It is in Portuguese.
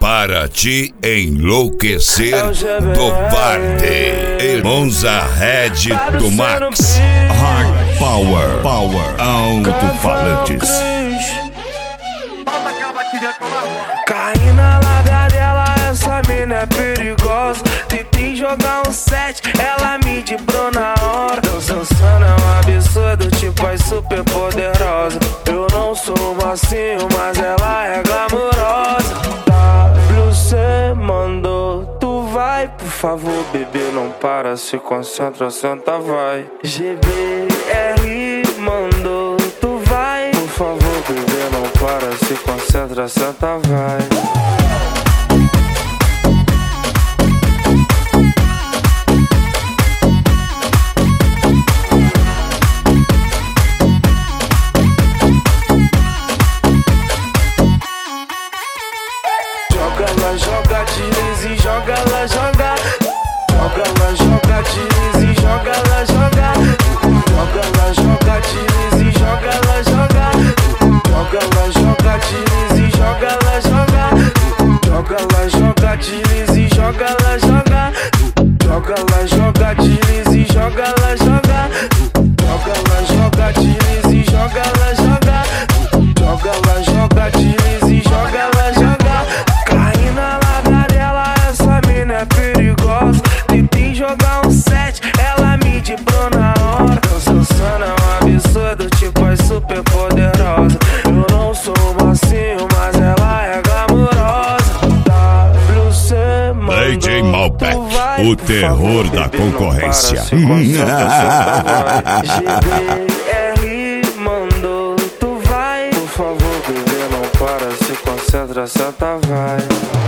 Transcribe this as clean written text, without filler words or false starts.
para te enlouquecer do party. Monza Red do Max. Hard Power Alto-falantes. Caí na larga dela, essa mina é perigosa. Tentei jogar um set, ela me dibrou na hora. Dançando é um absurdo, tipo as super poderosa. Eu não sou macio, mas ela é glamurosa. WC mandou, tu vai, por favor, bebê, não para, se concentra, senta, vai. GBR mandou, tu vai, por favor, bebê, não para, se concentra, senta, vai. Joga, ela joga, deslize, joga, ela joga. Joga, ela joga, deslize, joga, ela joga. Joga, ela joga, deslize, joga, ela joga. Joga, ela joga, deslize, joga, ela joga. Joga, ela joga, deslize, joga, ela joga. Joga, ela joga, deslize, joga, ela joga. Joga, ela joga, deslize, joga, ela joga. Joga, ela joga, deslize, joga, ela joga. Caí na larga dela, essa mina é perigosa. Tentei jogar um set, ela me dibrou na hora. Dançando é um absurdo, tipo as super poderosa. Eu não sou macio, mas ela é glamurosa. WC mandou, DJ Malbec, o terror da concorrência. GBR mandou, tu vai, por favor, bebê, não para, se concentra, senta, vai.